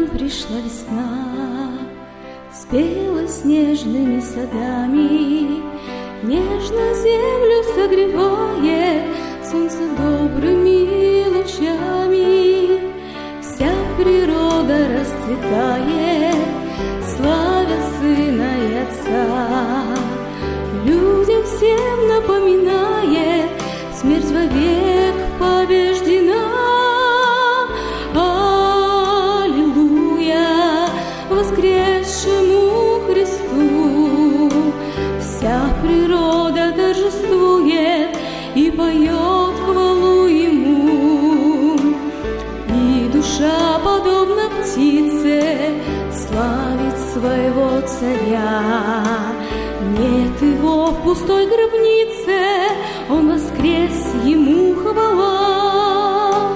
нам пришла весна, спела снежными садами, нежно землю согревает солнце добрыми лучами. Вся природа расцветает, славя Сына и Отца. Людям всем напоминает, смерть вовек побеждена. Аллилуйя воскресшему Христу! Вся природа торжествует и поет хвалу Ему. И душа, подобно птице, славит своего Царя. Нет его в пустой гробнице, Он воскрес, Ему хвала.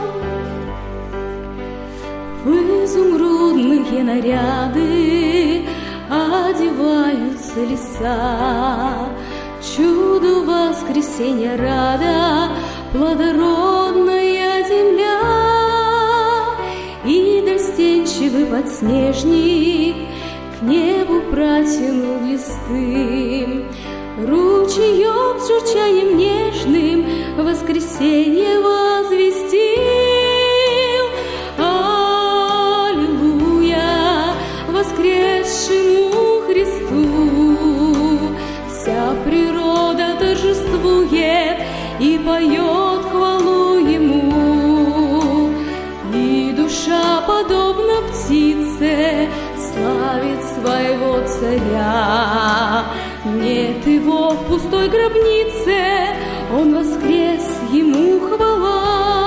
В изумрудные наряды одеваются леса, чуду воскресенья рада плодородная земля. И достенчивый подснежник к небу протянул листы, ручеек с журчанием нежным воскресенье возвестил. Аллилуйя воскресшему Христу! Вся природа торжествует и поет хвалу Ему. И душа, подобно птице, славит своего Царя. Нет его в пустой гробнице, Он воскрес, Ему хвала.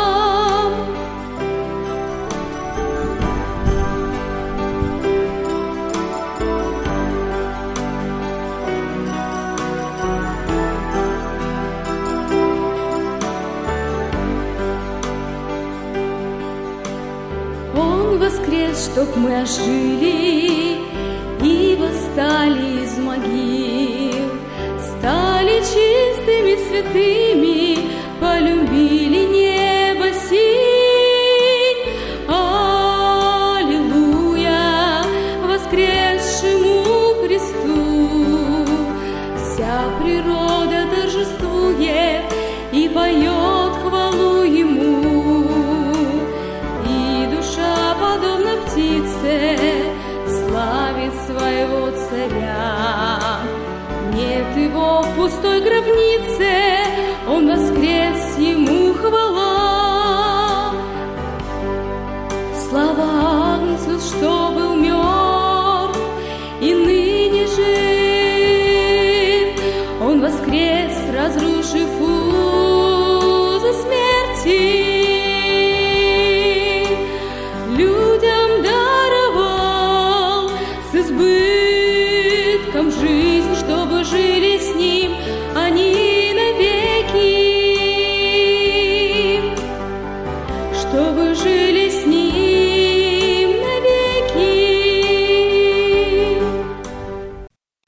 Он воскрес, чтоб мы ожили и восстали из могил, стали чистыми, святыми, полюбили небо синь. Аллилуйя воскресшему Христу! Вся природа торжествует и поет хвалу Ему. И душа, подобно птице, славит своего Царя. Нет его в пустой гробнице, Он воскрес, Ему хвала.